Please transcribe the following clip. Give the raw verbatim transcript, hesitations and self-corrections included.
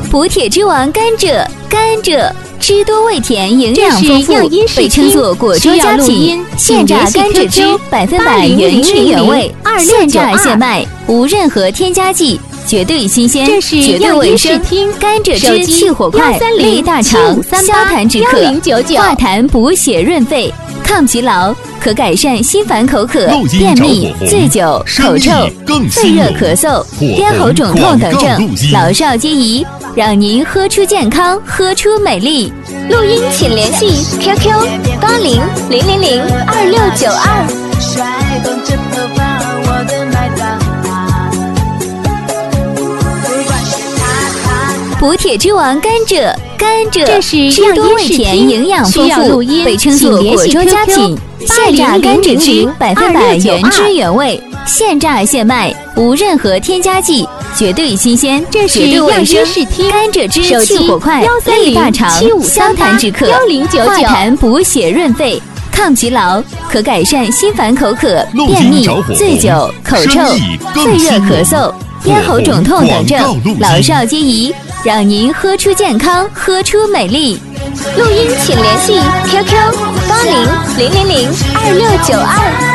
补铁之王甘蔗，甘蔗汁多味甜，营养丰富，被称作果粥佳品。现榨甘蔗汁，百分百原汁原味，现榨现卖，无任何添加剂。绝对新鲜，绝对卫生。甘蔗汁去火快，利大肠，消痰止渴，化痰补血润肺，抗疲劳，可改善心烦口渴、便秘、醉酒、口臭、肺热咳嗽、咽喉肿痛等症，老少皆宜，让您喝出健康，喝出美丽。录音请联系 Q Q 八零零零零二六九二。补铁之王甘蔗，甘蔗汁多味甜，营养丰富，被称作果粥佳品。现榨甘蔗汁，百分百原汁原味，现榨现卖，无任何添加剂，绝对新鲜，绝对卫生。甘蔗汁去火快，利大肠，消痰止渴，化痰补血润肺，抗疲劳，可改善心烦口渴、便秘、醉酒、口臭、肺热咳嗽、咽喉肿痛等症，老少皆宜，让您喝出健康，喝出美丽。录音请联系 Q Q 八零零零零二六九二。